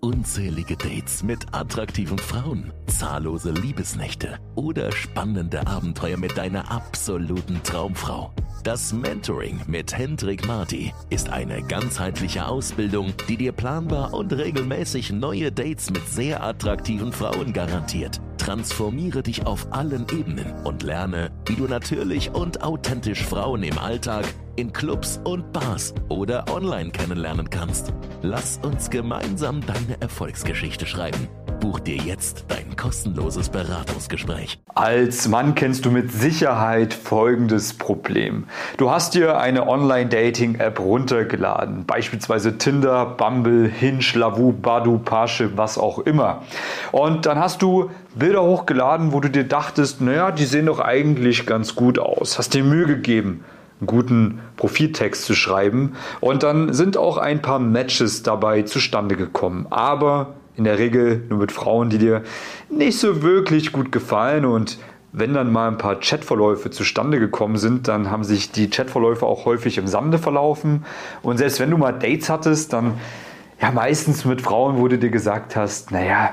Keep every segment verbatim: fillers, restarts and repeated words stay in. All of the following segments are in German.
unzählige Dates mit attraktiven Frauen, zahllose Liebesnächte oder spannende Abenteuer mit deiner absoluten Traumfrau. Das Mentoring mit Hendrik Marty ist eine ganzheitliche Ausbildung, die dir planbar und regelmäßig neue Dates mit sehr attraktiven Frauen garantiert. Transformiere dich auf allen Ebenen und lerne, wie du natürlich und authentisch Frauen im Alltag, in Clubs und Bars oder online kennenlernen kannst. Lass uns gemeinsam deine Erfolgsgeschichte schreiben. Buch dir jetzt dein kostenloses Beratungsgespräch. Als Mann kennst du mit Sicherheit folgendes Problem. Du hast dir eine Online-Dating-App runtergeladen, beispielsweise Tinder, Bumble, Hinge, Lavu, Badoo, Parship, was auch immer. Und dann hast du Bilder hochgeladen, wo du dir dachtest, naja, die sehen doch eigentlich ganz gut aus. Hast dir Mühe gegeben, einen guten Profiltext zu schreiben. Und dann sind auch ein paar Matches dabei zustande gekommen. Aber in der Regel nur mit Frauen, die dir nicht so wirklich gut gefallen. Und wenn dann mal ein paar Chatverläufe zustande gekommen sind, dann haben sich die Chatverläufe auch häufig im Sande verlaufen. Und selbst wenn du mal Dates hattest, dann ja meistens mit Frauen, wo du dir gesagt hast, naja,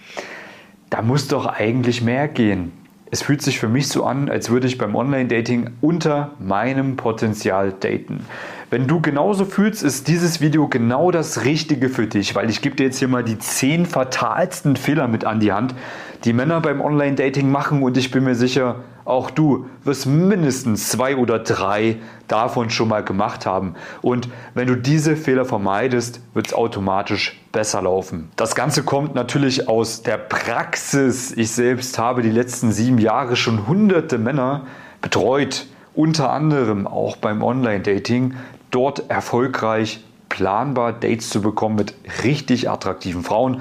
da muss doch eigentlich mehr gehen. Es fühlt sich für mich so an, als würde ich beim Online-Dating unter meinem Potenzial daten. Wenn du genauso fühlst, ist dieses Video genau das Richtige für dich, weil ich gebe dir jetzt hier mal die zehn fatalsten Fehler mit an die Hand, die Männer beim Online-Dating machen, und ich bin mir sicher, auch du wirst mindestens zwei oder drei davon schon mal gemacht haben. Und wenn du diese Fehler vermeidest, wird es automatisch besser laufen. Das Ganze kommt natürlich aus der Praxis. Ich selbst habe die letzten sieben Jahre schon hunderte Männer betreut, unter anderem auch beim Online-Dating, dort erfolgreich planbar Dates zu bekommen mit richtig attraktiven Frauen,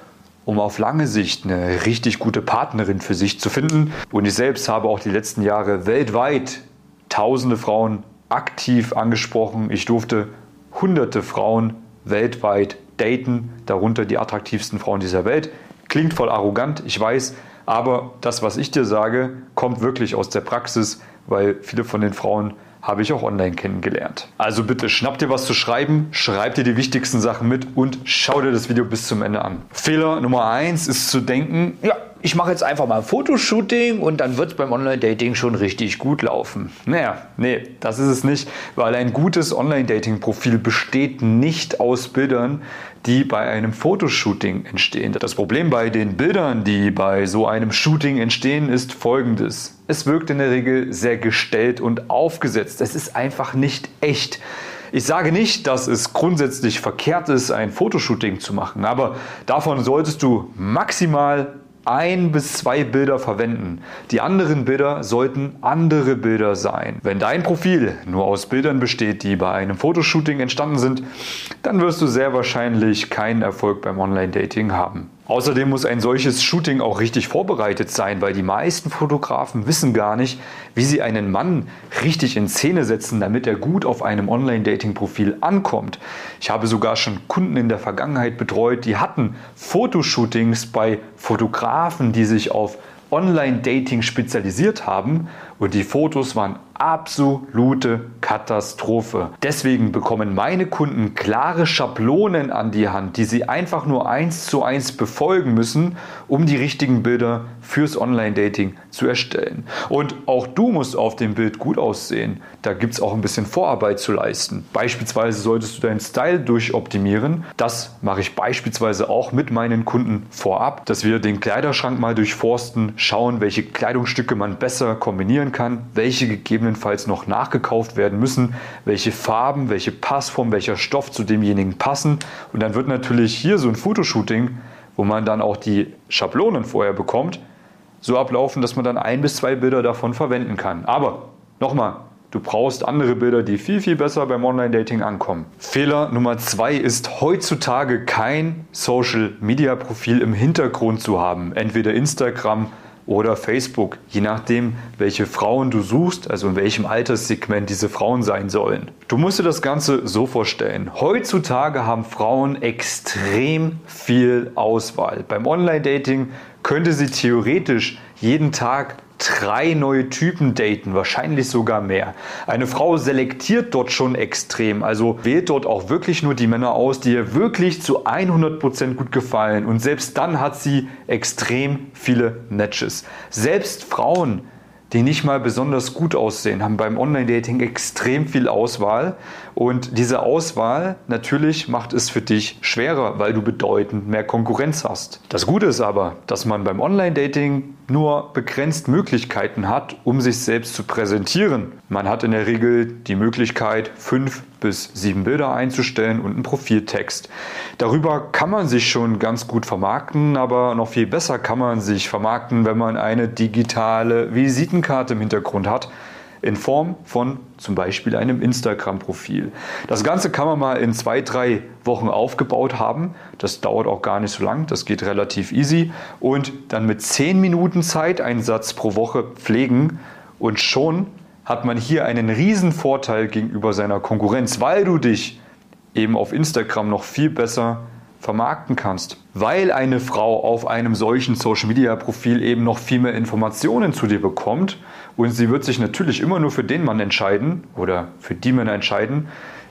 um auf lange Sicht eine richtig gute Partnerin für sich zu finden. Und ich selbst habe auch die letzten Jahre weltweit tausende Frauen aktiv angesprochen. Ich durfte hunderte Frauen weltweit daten, darunter die attraktivsten Frauen dieser Welt. Klingt voll arrogant, ich weiß, aber das, was ich dir sage, kommt wirklich aus der Praxis, weil viele von den Frauen habe ich auch online kennengelernt. Also bitte schnapp dir was zu schreiben, schreib dir die wichtigsten Sachen mit und schau dir das Video bis zum Ende an. Fehler Nummer eins ist zu denken, ja, ich mache jetzt einfach mal ein Fotoshooting und dann wird es beim Online-Dating schon richtig gut laufen. Naja, nee, das ist es nicht, weil ein gutes Online-Dating-Profil besteht nicht aus Bildern, die bei einem Fotoshooting entstehen. Das Problem bei den Bildern, die bei so einem Shooting entstehen, ist folgendes. Es wirkt in der Regel sehr gestellt und aufgesetzt. Es ist einfach nicht echt. Ich sage nicht, dass es grundsätzlich verkehrt ist, ein Fotoshooting zu machen, aber davon solltest du maximal ein bis zwei Bilder verwenden. Die anderen Bilder sollten andere Bilder sein. Wenn dein Profil nur aus Bildern besteht, die bei einem Fotoshooting entstanden sind, dann wirst du sehr wahrscheinlich keinen Erfolg beim Online-Dating haben. Außerdem muss ein solches Shooting auch richtig vorbereitet sein, weil die meisten Fotografen wissen gar nicht, wie sie einen Mann richtig in Szene setzen, damit er gut auf einem Online-Dating-Profil ankommt. Ich habe sogar schon Kunden in der Vergangenheit betreut, die hatten Fotoshootings bei Fotografen, die sich auf Online-Dating spezialisiert haben, und die Fotos waren absolute Katastrophe. Deswegen bekommen meine Kunden klare Schablonen an die Hand, die sie einfach nur eins zu eins befolgen müssen, um die richtigen Bilder fürs Online-Dating zu erstellen. Und auch du musst auf dem Bild gut aussehen. Da gibt es auch ein bisschen Vorarbeit zu leisten. Beispielsweise solltest du deinen Style durchoptimieren. Das mache ich beispielsweise auch mit meinen Kunden vorab, dass wir den Kleiderschrank mal durchforsten, schauen, welche Kleidungsstücke man besser kombinieren kann, welche gegebenenfalls noch nachgekauft werden müssen, welche Farben, welche Passform, welcher Stoff zu demjenigen passen. Und dann wird natürlich hier so ein Fotoshooting, wo man dann auch die Schablonen vorher bekommt, so ablaufen, dass man dann ein bis zwei Bilder davon verwenden kann. Aber nochmal, du brauchst andere Bilder, die viel, viel besser beim Online-Dating ankommen. Fehler Nummer zwei ist heutzutage kein Social-Media-Profil im Hintergrund zu haben. Entweder Instagram oder Facebook, je nachdem, welche Frauen du suchst, also in welchem Alterssegment diese Frauen sein sollen. Du musst dir das Ganze so vorstellen. Heutzutage haben Frauen extrem viel Auswahl. Beim Online-Dating könnte sie theoretisch jeden Tag drei neue Typen daten, wahrscheinlich sogar mehr. Eine Frau selektiert dort schon extrem, also wählt dort auch wirklich nur die Männer aus, die ihr wirklich zu hundert Prozent gut gefallen. Und selbst dann hat sie extrem viele Matches. Selbst Frauen, die nicht mal besonders gut aussehen, haben beim Online-Dating extrem viel Auswahl. Und diese Auswahl natürlich macht es für dich schwerer, weil du bedeutend mehr Konkurrenz hast. Das Gute ist aber, dass man beim Online-Dating nur begrenzt Möglichkeiten hat, um sich selbst zu präsentieren. Man hat in der Regel die Möglichkeit, fünf bis sieben Bilder einzustellen und einen Profiltext. Darüber kann man sich schon ganz gut vermarkten, aber noch viel besser kann man sich vermarkten, wenn man eine digitale Visitenkarte im Hintergrund hat, in Form von zum Beispiel einem Instagram-Profil. Das Ganze kann man mal in zwei, drei Wochen aufgebaut haben. Das dauert auch gar nicht so lang, das geht relativ easy. Und dann mit zehn Minuten Zeiteinsatz pro Woche pflegen und schon hat man hier einen riesen Vorteil gegenüber seiner Konkurrenz, weil du dich eben auf Instagram noch viel besser vermarkten kannst. Weil eine Frau auf einem solchen Social-Media-Profil eben noch viel mehr Informationen zu dir bekommt und sie wird sich natürlich immer nur für den Mann entscheiden oder für die Männer entscheiden,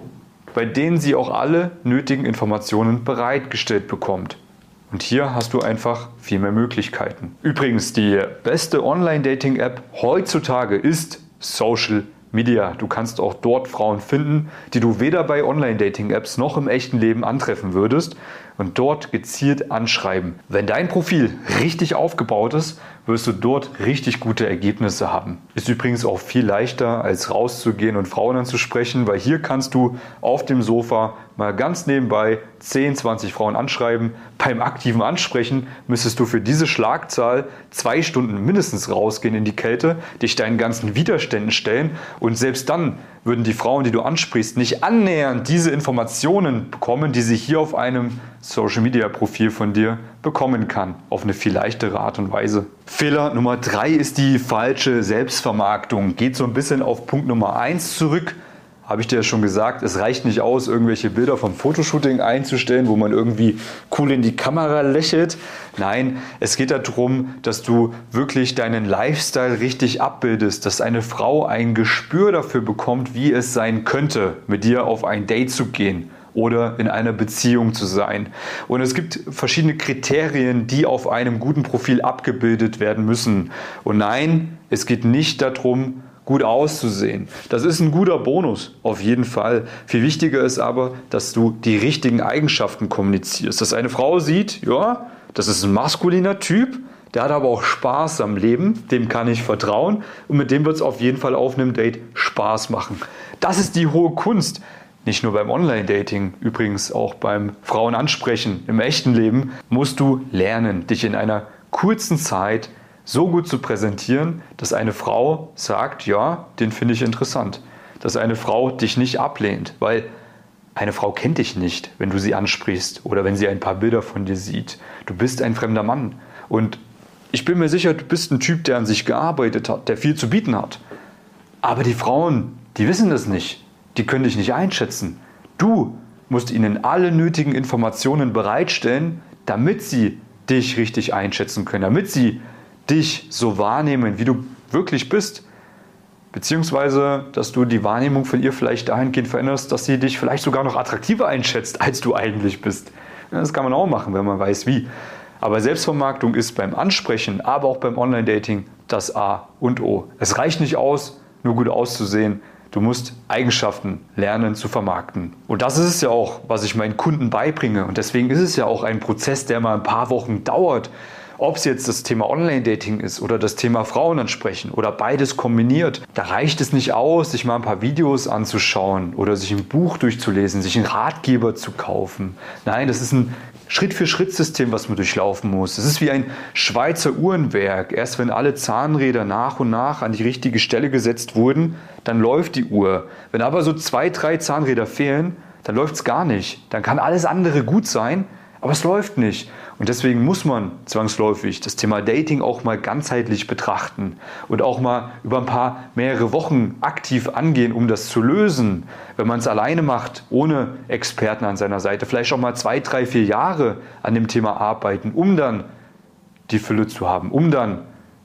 bei denen sie auch alle nötigen Informationen bereitgestellt bekommt. Und hier hast du einfach viel mehr Möglichkeiten. Übrigens, die beste Online-Dating-App heutzutage ist Social Media. Du kannst auch dort Frauen finden, die du weder bei Online-Dating-Apps noch im echten Leben antreffen würdest und dort gezielt anschreiben. Wenn dein Profil richtig aufgebaut ist, wirst du dort richtig gute Ergebnisse haben. Ist übrigens auch viel leichter, als rauszugehen und Frauen anzusprechen, weil hier kannst du auf dem Sofa mal ganz nebenbei zehn, zwanzig Frauen anschreiben. Beim aktiven Ansprechen müsstest du für diese Schlagzahl zwei Stunden mindestens rausgehen in die Kälte, dich deinen ganzen Widerständen stellen und selbst dann würden die Frauen, die du ansprichst, nicht annähernd diese Informationen bekommen, die sie hier auf einem Social-Media-Profil von dir bekommen kann, auf eine viel leichtere Art und Weise. Fehler Nummer drei ist die falsche Selbstvermarktung. Geht so ein bisschen auf Punkt Nummer eins zurück. Habe ich dir ja schon gesagt, es reicht nicht aus, irgendwelche Bilder vom Fotoshooting einzustellen, wo man irgendwie cool in die Kamera lächelt. Nein, es geht darum, dass du wirklich deinen Lifestyle richtig abbildest, dass eine Frau ein Gespür dafür bekommt, wie es sein könnte, mit dir auf ein Date zu gehen oder in einer Beziehung zu sein. Und es gibt verschiedene Kriterien, die auf einem guten Profil abgebildet werden müssen. Und nein, es geht nicht darum, gut auszusehen. Das ist ein guter Bonus, auf jeden Fall. Viel wichtiger ist aber, dass du die richtigen Eigenschaften kommunizierst. Dass eine Frau sieht, ja, das ist ein maskuliner Typ, der hat aber auch Spaß am Leben, dem kann ich vertrauen und mit dem wird es auf jeden Fall auf einem Date Spaß machen. Das ist die hohe Kunst. Nicht nur beim Online-Dating, übrigens auch beim Frauenansprechen. Im echten Leben musst du lernen, dich in einer kurzen Zeit so gut zu präsentieren, dass eine Frau sagt, ja, den finde ich interessant. Dass eine Frau dich nicht ablehnt, weil eine Frau kennt dich nicht, wenn du sie ansprichst oder wenn sie ein paar Bilder von dir sieht. Du bist ein fremder Mann und ich bin mir sicher, du bist ein Typ, der an sich gearbeitet hat, der viel zu bieten hat. Aber die Frauen, die wissen das nicht. Die können dich nicht einschätzen. Du musst ihnen alle nötigen Informationen bereitstellen, damit sie dich richtig einschätzen können, damit sie dich so wahrnehmen, wie du wirklich bist. Beziehungsweise, dass du die Wahrnehmung von ihr vielleicht dahingehend veränderst, dass sie dich vielleicht sogar noch attraktiver einschätzt, als du eigentlich bist. Das kann man auch machen, wenn man weiß wie. Aber Selbstvermarktung ist beim Ansprechen, aber auch beim Online-Dating das A und O. Es reicht nicht aus, nur gut auszusehen. Du musst Eigenschaften lernen zu vermarkten. Und das ist es ja auch, was ich meinen Kunden beibringe. Und deswegen ist es ja auch ein Prozess, der mal ein paar Wochen dauert. Ob es jetzt das Thema Online-Dating ist oder das Thema Frauen ansprechen oder beides kombiniert, da reicht es nicht aus, sich mal ein paar Videos anzuschauen oder sich ein Buch durchzulesen, sich einen Ratgeber zu kaufen. Nein, das ist ein Schritt-für-Schritt-System, was man durchlaufen muss. Es ist wie ein Schweizer Uhrenwerk. Erst wenn alle Zahnräder nach und nach an die richtige Stelle gesetzt wurden, dann läuft die Uhr. Wenn aber so zwei, drei Zahnräder fehlen, dann läuft es gar nicht. Dann kann alles andere gut sein, aber es läuft nicht. Und deswegen muss man zwangsläufig das Thema Dating auch mal ganzheitlich betrachten und auch mal über ein paar mehrere Wochen aktiv angehen, um das zu lösen. Wenn man es alleine macht, ohne Experten an seiner Seite, vielleicht auch mal zwei, drei, vier Jahre an dem Thema arbeiten, um dann die Fülle zu haben, um dann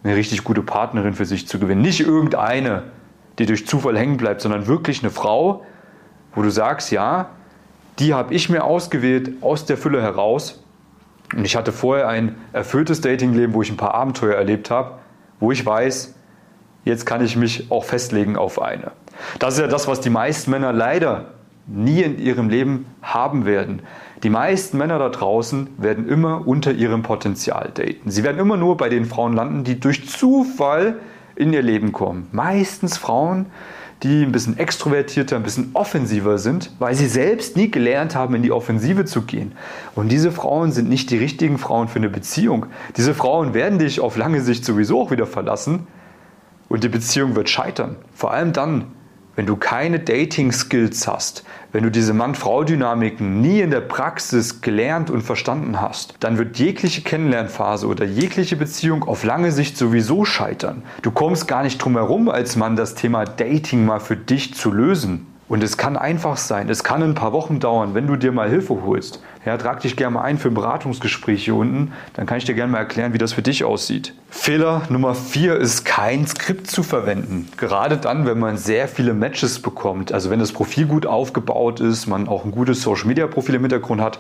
eine richtig gute Partnerin für sich zu gewinnen. Nicht irgendeine, die durch Zufall hängen bleibt, sondern wirklich eine Frau, wo du sagst, ja, die habe ich mir ausgewählt aus der Fülle heraus. Und ich hatte vorher ein erfülltes Datingleben, wo ich ein paar Abenteuer erlebt habe, wo ich weiß, jetzt kann ich mich auch festlegen auf eine. Das ist ja das, was die meisten Männer leider nie in ihrem Leben haben werden. Die meisten Männer da draußen werden immer unter ihrem Potenzial daten. Sie werden immer nur bei den Frauen landen, die durch Zufall in ihr Leben kommen. Meistens Frauen, die ein bisschen extrovertierter, ein bisschen offensiver sind, weil sie selbst nie gelernt haben, in die Offensive zu gehen. Und diese Frauen sind nicht die richtigen Frauen für eine Beziehung. Diese Frauen werden dich auf lange Sicht sowieso auch wieder verlassen und die Beziehung wird scheitern. Vor allem dann, wenn du keine Dating-Skills hast, wenn du diese Mann-Frau-Dynamiken nie in der Praxis gelernt und verstanden hast, dann wird jegliche Kennenlernphase oder jegliche Beziehung auf lange Sicht sowieso scheitern. Du kommst gar nicht drum herum, als Mann das Thema Dating mal für dich zu lösen. Und es kann einfach sein, es kann ein paar Wochen dauern, wenn du dir mal Hilfe holst. Ja, trag dich gerne mal ein für ein Beratungsgespräch hier unten, dann kann ich dir gerne mal erklären, wie das für dich aussieht. Fehler Nummer vier ist, kein Skript zu verwenden. Gerade dann, wenn man sehr viele Matches bekommt, also wenn das Profil gut aufgebaut ist, man auch ein gutes Social-Media-Profil im Hintergrund hat,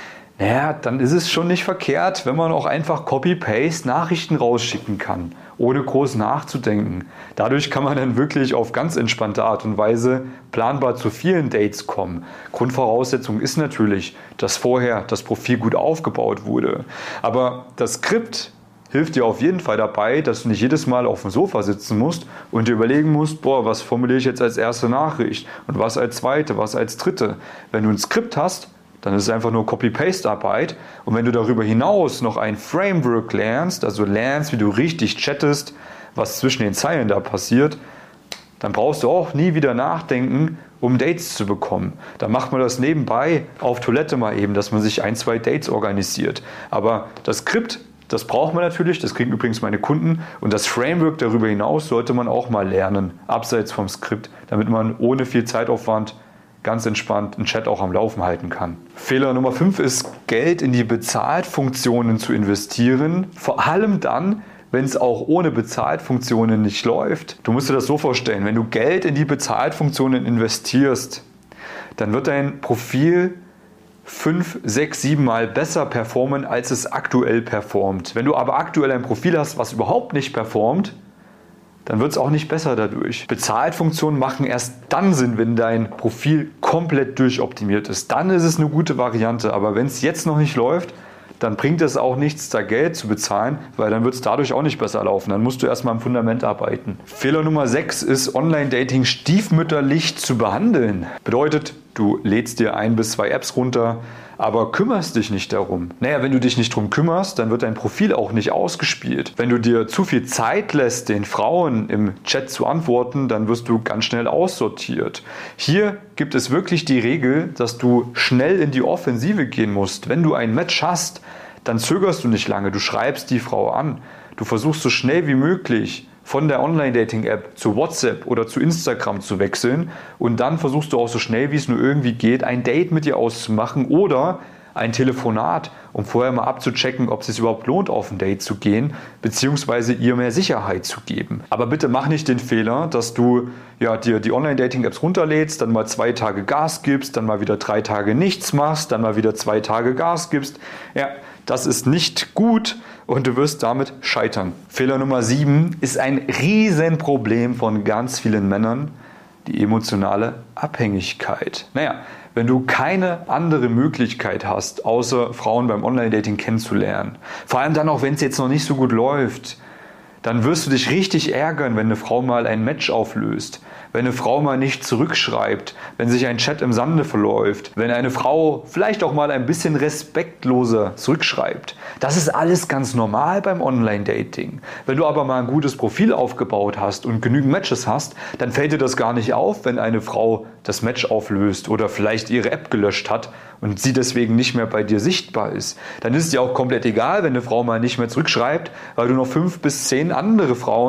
naja, dann ist es schon nicht verkehrt, wenn man auch einfach Copy-Paste Nachrichten rausschicken kann, ohne groß nachzudenken. Dadurch kann man dann wirklich auf ganz entspannte Art und Weise planbar zu vielen Dates kommen. Grundvoraussetzung ist natürlich, dass vorher das Profil gut aufgebaut wurde. Aber das Skript hilft dir auf jeden Fall dabei, dass du nicht jedes Mal auf dem Sofa sitzen musst und dir überlegen musst, boah, was formuliere ich jetzt als erste Nachricht und was als zweite, was als dritte. Wenn du ein Skript hast, dann ist es einfach nur Copy-Paste-Arbeit. Und wenn du darüber hinaus noch ein Framework lernst, also lernst, wie du richtig chattest, was zwischen den Zeilen da passiert, dann brauchst du auch nie wieder nachdenken, um Dates zu bekommen. Dann macht man das nebenbei auf Toilette mal eben, dass man sich ein, zwei Dates organisiert. Aber das Skript, das braucht man natürlich, das kriegen übrigens meine Kunden. Und das Framework darüber hinaus sollte man auch mal lernen, abseits vom Skript, damit man ohne viel Zeitaufwand ganz entspannt einen Chat auch am Laufen halten kann. Fehler Nummer fünf ist, Geld in die Bezahlfunktionen zu investieren. Vor allem dann, wenn es auch ohne Bezahlfunktionen nicht läuft. Du musst dir das so vorstellen, wenn du Geld in die Bezahlfunktionen investierst, dann wird dein Profil fünf, sechs, sieben Mal besser performen, als es aktuell performt. Wenn du aber aktuell ein Profil hast, was überhaupt nicht performt, dann wird es auch nicht besser dadurch. Bezahlfunktionen machen erst dann Sinn, wenn dein Profil komplett durchoptimiert ist. Dann ist es eine gute Variante. Aber wenn es jetzt noch nicht läuft, dann bringt es auch nichts, da Geld zu bezahlen, weil dann wird es dadurch auch nicht besser laufen. Dann musst du erstmal am Fundament arbeiten. Fehler Nummer sechs ist, Online-Dating stiefmütterlich zu behandeln. Bedeutet, du lädst dir ein bis zwei Apps runter, aber kümmerst dich nicht darum. Naja, wenn du dich nicht darum kümmerst, dann wird dein Profil auch nicht ausgespielt. Wenn du dir zu viel Zeit lässt, den Frauen im Chat zu antworten, dann wirst du ganz schnell aussortiert. Hier gibt es wirklich die Regel, dass du schnell in die Offensive gehen musst. Wenn du ein Match hast, dann zögerst du nicht lange, du schreibst die Frau an. Du versuchst so schnell wie möglich von der Online-Dating-App zu WhatsApp oder zu Instagram zu wechseln und dann versuchst du auch so schnell wie es nur irgendwie geht, ein Date mit ihr auszumachen oder ein Telefonat, um vorher mal abzuchecken, ob es sich überhaupt lohnt, auf ein Date zu gehen, beziehungsweise ihr mehr Sicherheit zu geben. Aber bitte mach nicht den Fehler, dass du ja, dir die Online-Dating-Apps runterlädst, dann mal zwei Tage Gas gibst, dann mal wieder drei Tage nichts machst, dann mal wieder zwei Tage Gas gibst. Ja, das ist nicht gut und du wirst damit scheitern. Fehler Nummer sieben ist ein Riesenproblem von ganz vielen Männern, die emotionale Abhängigkeit. Naja, wenn du keine andere Möglichkeit hast, außer Frauen beim Online-Dating kennenzulernen, vor allem dann auch, wenn es jetzt noch nicht so gut läuft, dann wirst du dich richtig ärgern, wenn eine Frau mal ein Match auflöst, wenn eine Frau mal nicht zurückschreibt, wenn sich ein Chat im Sande verläuft, wenn eine Frau vielleicht auch mal ein bisschen respektloser zurückschreibt. Das ist alles ganz normal beim Online-Dating. Wenn du aber mal ein gutes Profil aufgebaut hast und genügend Matches hast, dann fällt dir das gar nicht auf, wenn eine Frau das Match auflöst oder vielleicht ihre App gelöscht hat und sie deswegen nicht mehr bei dir sichtbar ist. Dann ist es dir auch komplett egal, wenn eine Frau mal nicht mehr zurückschreibt, weil du noch fünf bis zehn andere Frauen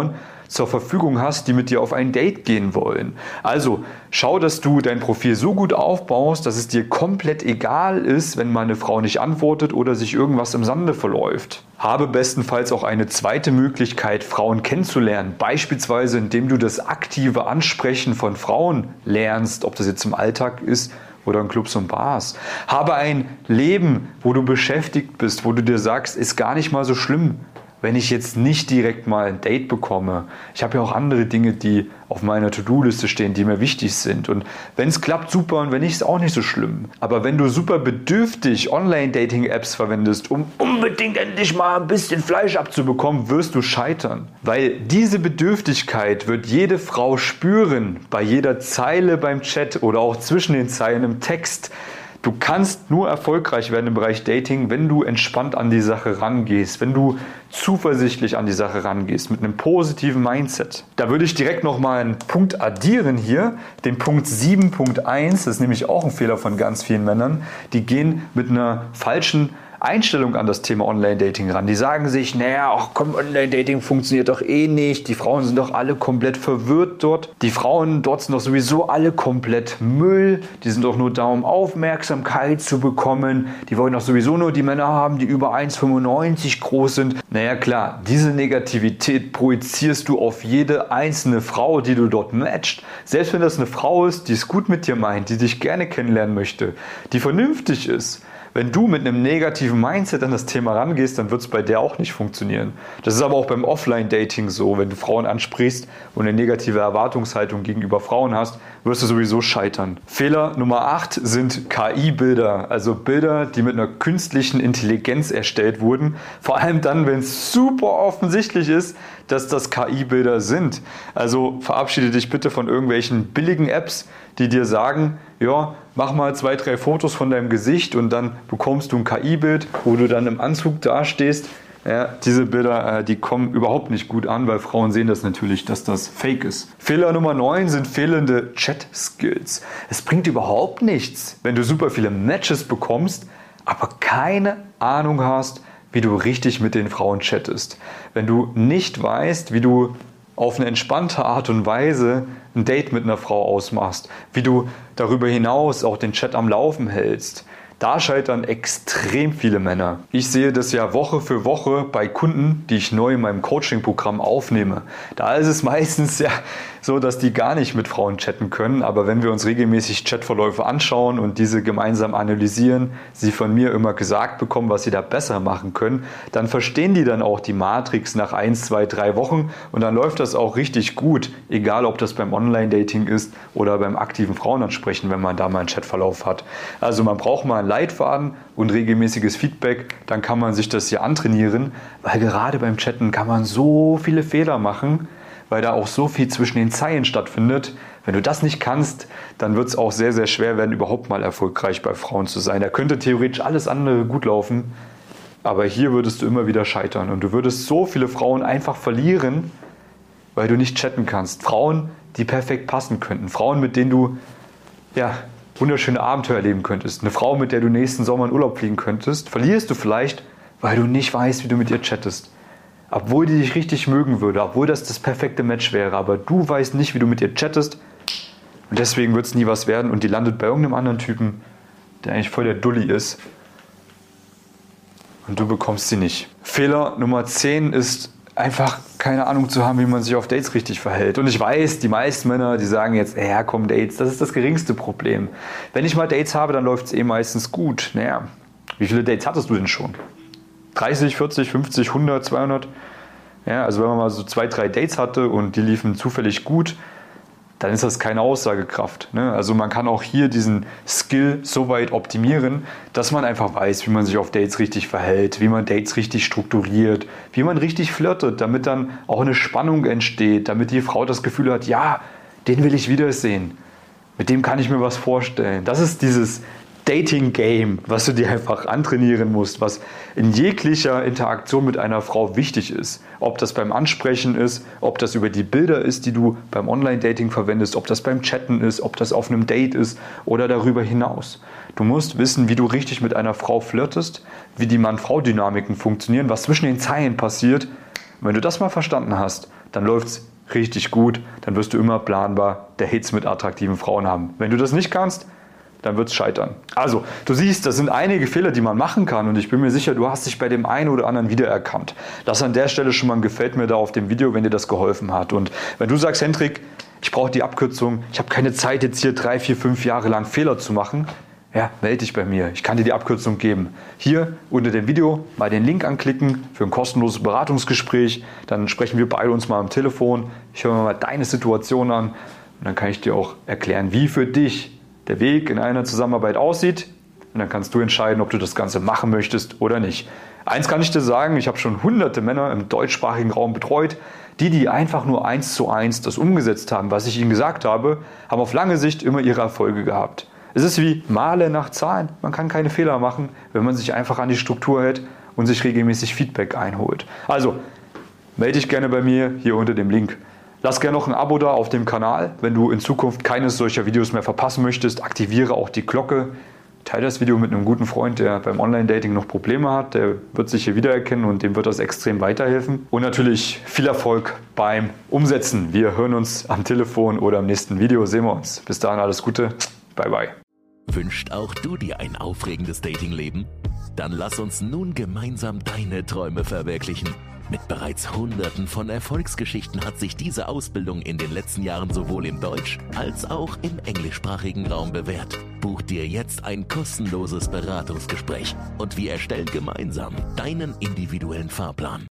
zur Verfügung hast, die mit dir auf ein Date gehen wollen. Also schau, dass du dein Profil so gut aufbaust, dass es dir komplett egal ist, wenn mal eine Frau nicht antwortet oder sich irgendwas im Sande verläuft. Habe bestenfalls auch eine zweite Möglichkeit, Frauen kennenzulernen, beispielsweise indem du das aktive Ansprechen von Frauen lernst, ob das jetzt im Alltag ist oder in Clubs und Bars. Habe ein Leben, wo du beschäftigt bist, wo du dir sagst, ist gar nicht mal so schlimm, wenn ich jetzt nicht direkt mal ein Date bekomme. Ich habe ja auch andere Dinge, die auf meiner To-Do-Liste stehen, die mir wichtig sind. Und wenn es klappt, super, und wenn nicht, ist auch nicht so schlimm. Aber wenn du super bedürftig Online-Dating-Apps verwendest, um unbedingt endlich mal ein bisschen Fleisch abzubekommen, wirst du scheitern. Weil diese Bedürftigkeit wird jede Frau spüren, bei jeder Zeile beim Chat oder auch zwischen den Zeilen im Text. Du kannst nur erfolgreich werden im Bereich Dating, wenn du entspannt an die Sache rangehst, wenn du zuversichtlich an die Sache rangehst, mit einem positiven Mindset. Da würde ich direkt nochmal einen Punkt addieren hier, den Punkt sieben Punkt eins, das ist nämlich auch ein Fehler von ganz vielen Männern, die gehen mit einer falschen Einstellung an das Thema Online-Dating ran. Die sagen sich, naja, ach komm, Online-Dating funktioniert doch eh nicht. Die Frauen sind doch alle komplett verwirrt dort. Die Frauen dort sind doch sowieso alle komplett Müll. Die sind doch nur da, um Aufmerksamkeit zu bekommen. Die wollen doch sowieso nur die Männer haben, die über eins Komma fünfundneunzig groß sind. Naja klar, diese Negativität projizierst du auf jede einzelne Frau, die du dort matcht. Selbst wenn das eine Frau ist, die es gut mit dir meint, die dich gerne kennenlernen möchte, die vernünftig ist. Wenn du mit einem negativen Mindset an das Thema rangehst, dann wird es bei der auch nicht funktionieren. Das ist aber auch beim Offline-Dating so. Wenn du Frauen ansprichst und eine negative Erwartungshaltung gegenüber Frauen hast, wirst du sowieso scheitern. Fehler Nummer acht sind K I-Bilder, also Bilder, die mit einer künstlichen Intelligenz erstellt wurden. Vor allem dann, wenn es super offensichtlich ist, dass das K I-Bilder sind. Also verabschiede dich bitte von irgendwelchen billigen Apps, die dir sagen, ja, mach mal zwei, drei Fotos von deinem Gesicht und dann bekommst du ein K I-Bild, wo du dann im Anzug dastehst. Ja, diese Bilder, die kommen überhaupt nicht gut an, weil Frauen sehen das natürlich, dass das Fake ist. Fehler Nummer neun sind fehlende Chat-Skills. Es bringt überhaupt nichts, wenn du super viele Matches bekommst, aber keine Ahnung hast, wie du richtig mit den Frauen chattest. Wenn du nicht weißt, wie du auf eine entspannte Art und Weise ein Date mit einer Frau ausmachst, wie du darüber hinaus auch den Chat am Laufen hältst, da scheitern extrem viele Männer. Ich sehe das ja Woche für Woche bei Kunden, die ich neu in meinem Coaching-Programm aufnehme. Da ist es meistens ja so, dass die gar nicht mit Frauen chatten können. Aber wenn wir uns regelmäßig Chatverläufe anschauen und diese gemeinsam analysieren, sie von mir immer gesagt bekommen, was sie da besser machen können, dann verstehen die dann auch die Matrix nach eins, zwei, drei Wochen und dann läuft das auch richtig gut. Egal, ob das beim Online-Dating ist oder beim aktiven Frauenansprechen, wenn man da mal einen Chatverlauf hat. Also man braucht mal einen Leitfaden und regelmäßiges Feedback, dann kann man sich das hier antrainieren, weil gerade beim Chatten kann man so viele Fehler machen, weil da auch so viel zwischen den Zeilen stattfindet. Wenn du das nicht kannst, dann wird es auch sehr, sehr schwer werden, überhaupt mal erfolgreich bei Frauen zu sein. Da könnte theoretisch alles andere gut laufen, aber hier würdest du immer wieder scheitern und du würdest so viele Frauen einfach verlieren, weil du nicht chatten kannst. Frauen, die perfekt passen könnten. Frauen, mit denen du ja, wunderschöne Abenteuer erleben könntest. Eine Frau, mit der du nächsten Sommer in Urlaub fliegen könntest, verlierst du vielleicht, weil du nicht weißt, wie du mit ihr chattest. Obwohl die dich richtig mögen würde, obwohl das das perfekte Match wäre, aber du weißt nicht, wie du mit ihr chattest und deswegen wird es nie was werden und die landet bei irgendeinem anderen Typen, der eigentlich voll der Dulli ist und du bekommst sie nicht. Fehler Nummer zehn ist einfach keine Ahnung zu haben, wie man sich auf Dates richtig verhält. Und ich weiß, die meisten Männer, die sagen jetzt, ja komm, Dates, das ist das geringste Problem. Wenn ich mal Dates habe, dann läuft es eh meistens gut. Naja, wie viele Dates hattest du denn schon? dreißig, vierzig, fünfzig, hundert, zweihundert? Ja, also wenn man mal so zwei, drei Dates hatte und die liefen zufällig gut, dann ist das keine Aussagekraft. Ne? Also man kann auch hier diesen Skill so weit optimieren, dass man einfach weiß, wie man sich auf Dates richtig verhält, wie man Dates richtig strukturiert, wie man richtig flirtet, damit dann auch eine Spannung entsteht, damit die Frau das Gefühl hat, ja, den will ich wiedersehen, mit dem kann ich mir was vorstellen. Das ist dieses Dating-Game, was du dir einfach antrainieren musst, was in jeglicher Interaktion mit einer Frau wichtig ist. Ob das beim Ansprechen ist, ob das über die Bilder ist, die du beim Online-Dating verwendest, ob das beim Chatten ist, ob das auf einem Date ist oder darüber hinaus. Du musst wissen, wie du richtig mit einer Frau flirtest, wie die Mann-Frau-Dynamiken funktionieren, was zwischen den Zeilen passiert. Und wenn du das mal verstanden hast, dann läuft es richtig gut, dann wirst du immer planbar Dates mit attraktiven Frauen haben. Wenn du das nicht kannst, dann wird es scheitern. Also, du siehst, das sind einige Fehler, die man machen kann und ich bin mir sicher, du hast dich bei dem einen oder anderen wiedererkannt. Lass an der Stelle schon mal ein Gefällt mir da auf dem Video, wenn dir das geholfen hat. Und wenn du sagst, Hendrik, ich brauche die Abkürzung, ich habe keine Zeit jetzt hier drei, vier, fünf Jahre lang Fehler zu machen, ja, melde dich bei mir. Ich kann dir die Abkürzung geben. Hier unter dem Video mal den Link anklicken für ein kostenloses Beratungsgespräch. Dann sprechen wir beide uns mal am Telefon. Ich höre mir mal deine Situation an und dann kann ich dir auch erklären, wie für dich der Weg in einer Zusammenarbeit aussieht. Und dann kannst du entscheiden, ob du das Ganze machen möchtest oder nicht. Eins kann ich dir sagen, ich habe schon hunderte Männer im deutschsprachigen Raum betreut, die, die einfach nur eins zu eins das umgesetzt haben, was ich ihnen gesagt habe, haben auf lange Sicht immer ihre Erfolge gehabt. Es ist wie Male nach Zahlen. Man kann keine Fehler machen, wenn man sich einfach an die Struktur hält und sich regelmäßig Feedback einholt. Also, melde dich gerne bei mir hier unter dem Link. Lass gerne noch ein Abo da auf dem Kanal. Wenn du in Zukunft keines solcher Videos mehr verpassen möchtest, aktiviere auch die Glocke. Teile das Video mit einem guten Freund, der beim Online-Dating noch Probleme hat. Der wird sich hier wiedererkennen und dem wird das extrem weiterhelfen. Und natürlich viel Erfolg beim Umsetzen. Wir hören uns am Telefon oder im nächsten Video. Sehen wir uns. Bis dahin alles Gute. Bye, bye. Wünscht auch du dir ein aufregendes Datingleben? Dann lass uns nun gemeinsam deine Träume verwirklichen. Mit bereits Hunderten von Erfolgsgeschichten hat sich diese Ausbildung in den letzten Jahren sowohl im deutsch- als auch im englischsprachigen Raum bewährt. Buch dir jetzt ein kostenloses Beratungsgespräch und wir erstellen gemeinsam deinen individuellen Fahrplan.